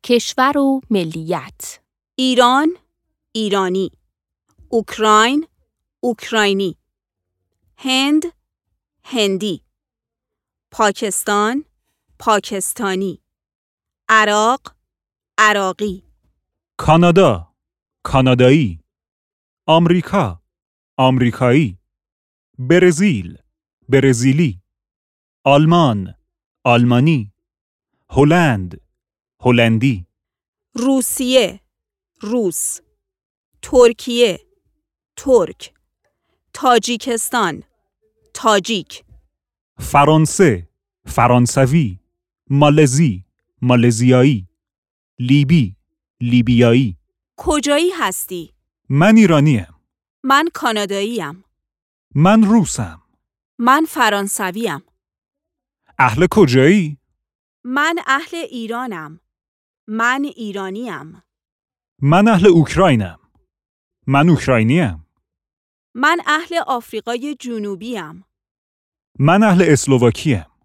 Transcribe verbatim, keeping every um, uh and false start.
کشور و ملیت: ایران، ایرانی. اوکراین، اوکراینی. هند، هندی. پاکستان، پاکستانی. عراق، عراقی. کانادا، کانادایی. آمریکا، آمریکایی. برزیل، برزیلی. آلمان، آلمانی. هلند، هلندی. روسیه، روس. ترکیه، ترک. تاجیکستان، تاجیک. فرانسه، فرانسوی. مالزی، مالزیایی. لیبی، لیبیایی. کجایی هستی؟ من ایرانیم. من کاناداییم. من روسم. من فرانسویم. اهل کجایی؟ من اهل ایرانم. من ایرانیم. من اهل اوکراینم. من اوکراینیم. من اهل آفریقای جنوبیم. من اهل اسلواکیم.